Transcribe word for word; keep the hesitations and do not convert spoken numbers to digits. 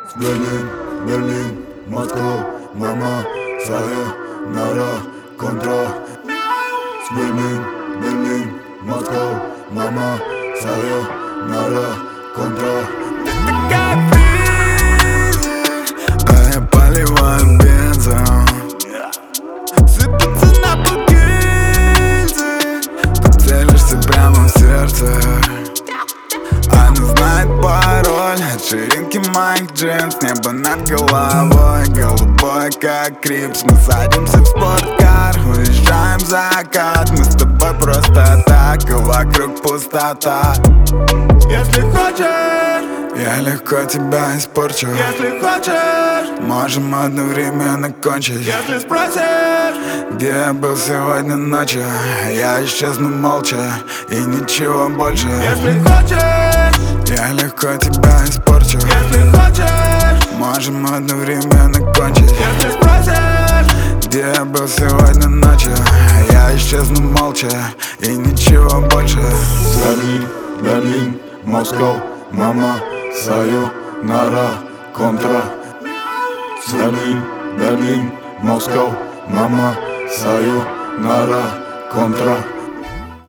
Berlin, Berlin, Moskva, mama, sayonara, kontra. Berlin, Berlin, Moskva, mama, sayonara, контра. А я поливаю бензом, сыпется на пол гильзы. Ты целишься прямо в сердце. Она знает пароль от ширинки моих джинс. Небо над головой, голубой как крипс. Мы садимся в спорткар, уезжаем в закат. Мы с тобой просто так, и вокруг пустота. Если хочешь, я легко тебя испорчу. если хочешь, можем одновременно кончить. если спросишь, где я был сегодня ночью, я исчезну молча и ничего больше. если хочешь, я легко тебя испорчу. если хочешь, можем одновременно кончить. если спросишь, где я был сегодня ночью, я исчезну молча и ничего больше. Берлин, Берлин, Москва, мама, sayonara, контра. Берлин, Берлин, Москва, мама, sayonara, контра.